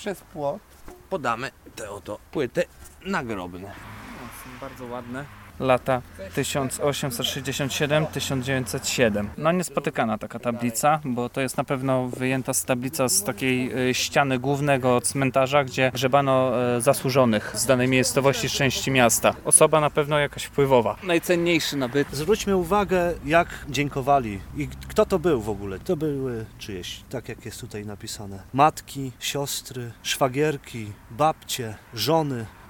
przez płot podamy te oto płyty nagrobne. Są bardzo ładne. Lata 1867-1907. No niespotykana taka tablica, bo to jest na pewno wyjęta z tablica z takiej ściany głównego cmentarza, gdzie grzebano zasłużonych z danej miejscowości, z części miasta. Osoba na pewno jakaś wpływowa. Najcenniejszy nabytek. Zwróćmy uwagę, jak dziękowali i kto to był w ogóle. To były czyjeś, tak jak jest tutaj napisane. Matki, siostry, szwagierki, babcie, żony.